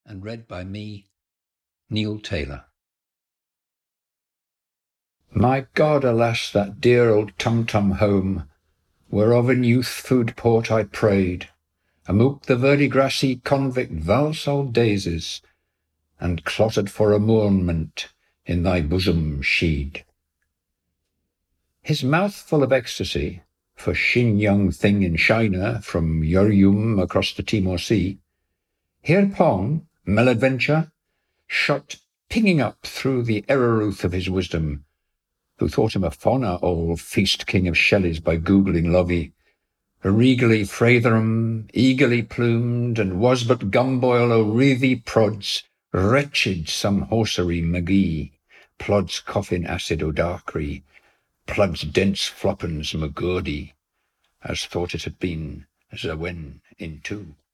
and read by me, Neil Taylor. My God, alas, that dear old tum-tum home, whereof in youth food port I prayed, amook the verdigrassy convict valsal daisies, and clotted for a moorment in thy bosom sheed. His mouth full of ecstasy, for shin young thing in China from Yurium across the Timor Sea, hereupon Maladventure shot pinging up through the Errorooth of his wisdom, who thought him a fauna old feast king of Shelley's by googling Lovey, regally Fratherum, eagerly plumed, and was but Gumboil O'Reathy Prods, wretched some horsery McGee, Plod's coffin acid O'Darkry, Plod's dense floppens McGurdy, as thought it had been Zawen in two.